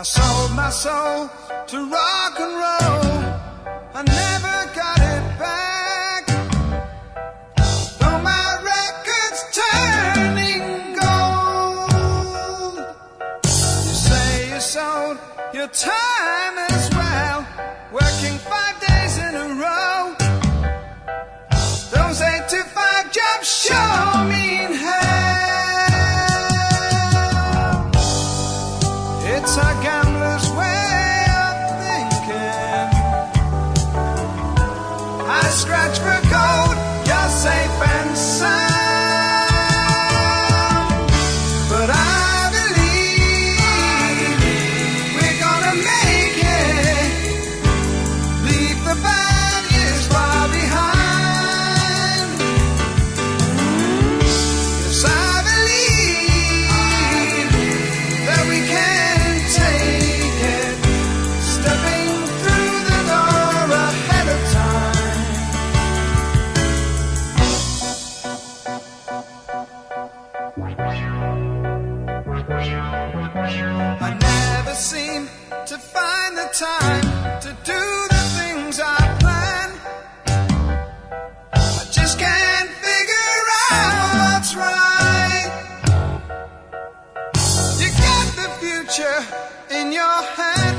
sold my soul to rock and roll. I never got it back. Though my record's turning gold. You say you sold your time as well, working 5 days in a row. Those 8 to 5 jobs sure mean hell. It's a gambler's way of thinking. I scratch for gold, you're safe and sound. But I believe we're gonna make it. Leave the bad years far behind. Yes, I believe that we can take it. Stepping through the door ahead of time. I never seem to find the time to do the things I plan. I just can't figure out what's right. You got the future in your hand.